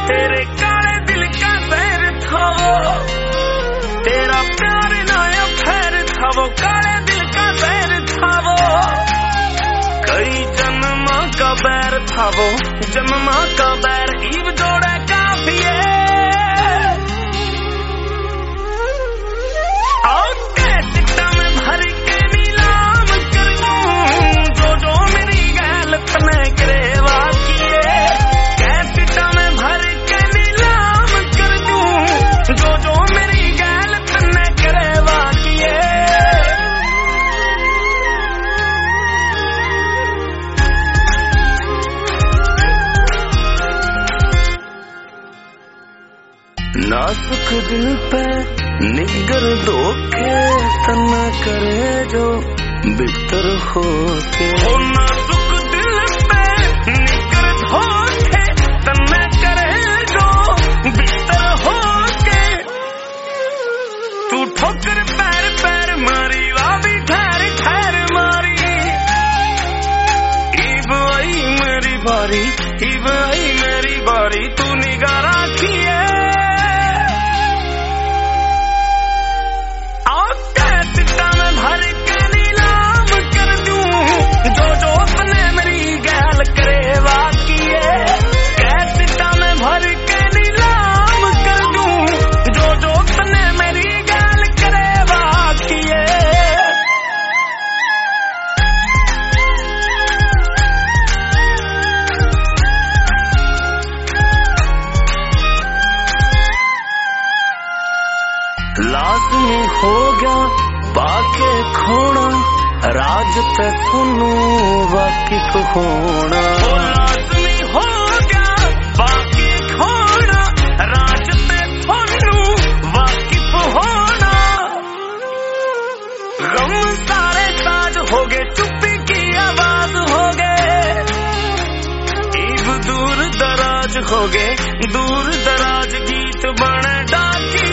तेरे काले दिल का सैर था वो, तेरा प्यार नया फैर था वो, काले दिल का सैर था वो, कई जन्मा का बैर था वो, जन्मा का बैर ईब जोड़े काफिए। नाजुक दिल पे निगर धोखे तना करे जो बितर होके, नाजुक दिल पे निगर धोखे तना करे जो बितर होके, तू ठोकर पैर पैर मारी वावी ठहर ठहर मारी, ईब आई मेरी बारी, ईब आई मेरी बारी, तू निगाह राखिए। लाज़मी हो गया बाके खोना, राज पे सुनू वाकिफ होना, लाज़मी हो गया बाके खोना, राज पे सुनू वाकिफ होना, गम सारे ताज हो गए, चुप्पी की आवाज हो गए, ईब दूर दराज हो गए, दूर दराज गीत बने डाकी।